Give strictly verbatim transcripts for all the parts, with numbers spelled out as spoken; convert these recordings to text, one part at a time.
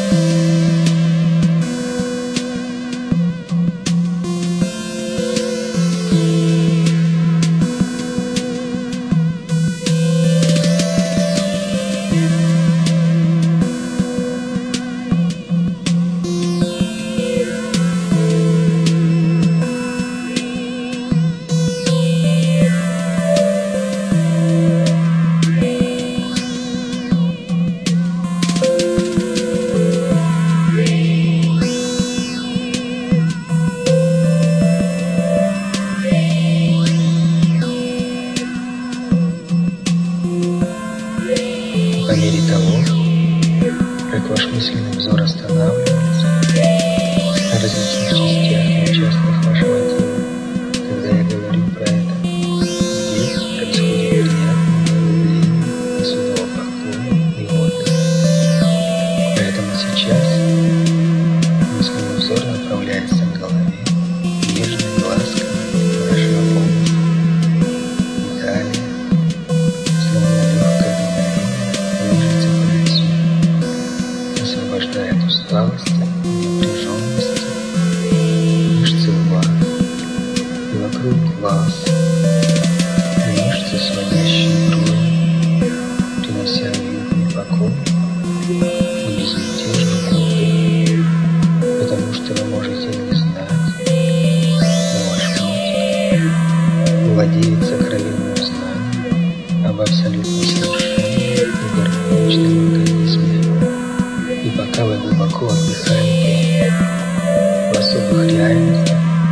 По мере того, как ваш мысленный взор останавливается на различных частях и участках вашего тела, когда я говорю про это, здесь происходит приятное углубление особого покоя и отдыха. Поэтому сейчас мысленный взор направляется к голове, нежно и ласково хорошо полностью. И далее, словно легкое движется по лицу, освобождает усталость и напряженность, мышцы лба и вокруг глаз, и мышцы, сводящие брови, принося уютный покой и безмятежный отдых, потому что вы можете не знать, но ваш мозг владеет сокровенным знанием об абсолютно совершенном и гармоничном организме. И пока вы глубоко отдыхаете в особых реальностях,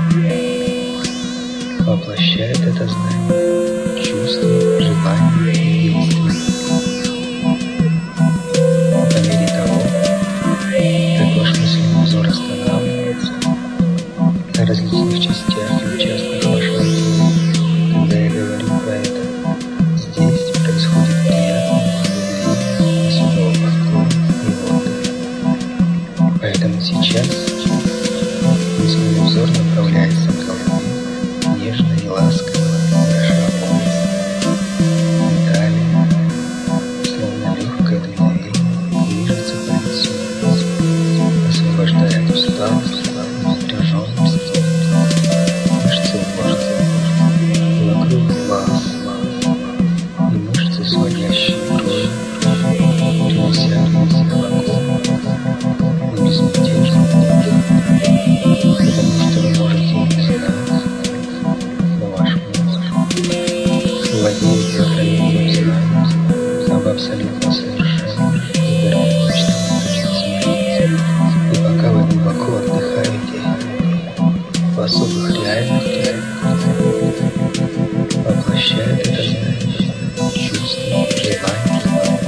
воплощает это знание чувства, желания и действия. По мере того, как ваш мысленный взор останавливается на различных частях и участках вашего тела, когда я говорю про это, здесь происходит приятное углубление особого покоя и отдыха. Поэтому сейчас мысленный взор направляется к голове, нежно и ласково, хорошо полностью. И далее, словно легкое дуновение, движется по лицу, освобождает усталость, напряженность, мышцы лба и вокруг глаз, и мышцы, сводящие брови, принося уютный покой и безмятежный отдых, потому что вы можете не знать, но ваш мозг владеет сокровенным знанием об абсолютно совершенном и гармоничном организме. И пока вы глубоко отдыхаете в особых реальностях, воплощает это знание чувства, желания.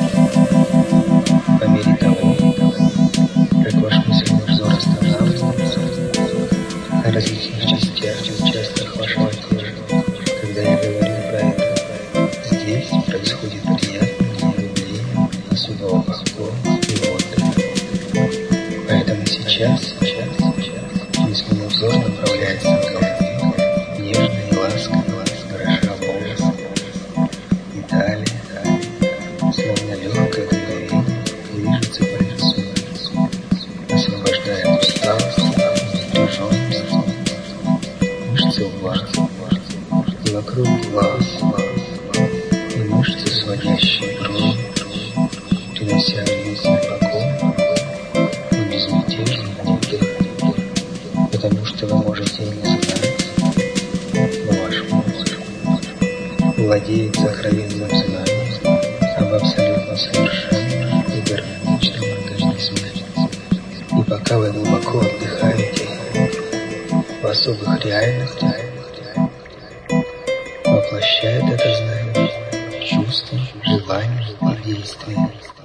По мере того, как ваш мысленный взор останавливается на различных частях и участках вашего тела, когда я говорю про это, здесь происходит приятное углубление особого покоя и отдыха. Поэтому сейчас, сейчас, сейчас мысленный взор направляется к голове, нежно и ласково, хорошо волосы. И далее, словно легкое дуновение, движется по лицу, освобождает усталость, напряженность, мышцы лба и вокруг глаз, и мышцы, сводящие брови, принося уютный покой и безмятежный отдых, потому что вы можете и не знать, но ваш мозг владеет сокровенным знанием об абсолютно совершенном и гармоничном организме. И пока вы глубоко отдыхаете в особых реальностях, воплощает это знание чувства, желания и действия.